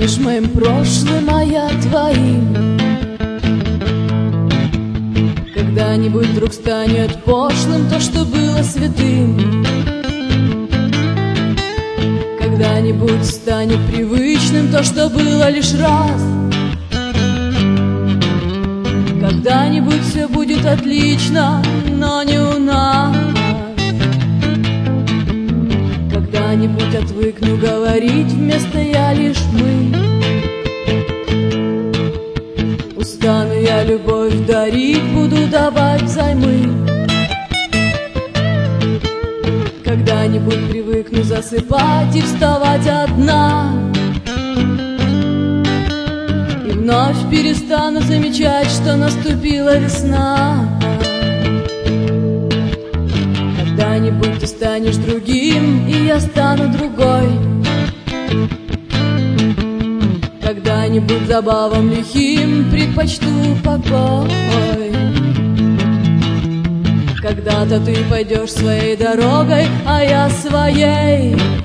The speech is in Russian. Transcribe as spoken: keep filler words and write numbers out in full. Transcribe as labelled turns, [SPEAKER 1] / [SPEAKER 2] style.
[SPEAKER 1] станешь моим прошлым, а я твоим. Когда-нибудь вдруг станет пошлым то, что было святым. Когда-нибудь станет привычным то, что было лишь раз. Когда-нибудь все будет отлично, но не у нас. Когда-нибудь отвыкну говорить вместо «я» лишь «мы». Устану я любовь дарить, буду давать взаймы. Когда-нибудь привыкну засыпать и вставать одна, и вновь перестану замечать, что наступила весна. Когда-нибудь ты станешь другим, и я стану другой. Когда-нибудь забавам лихим предпочту покой. Когда-то ты пойдешь своей дорогой, а я своей.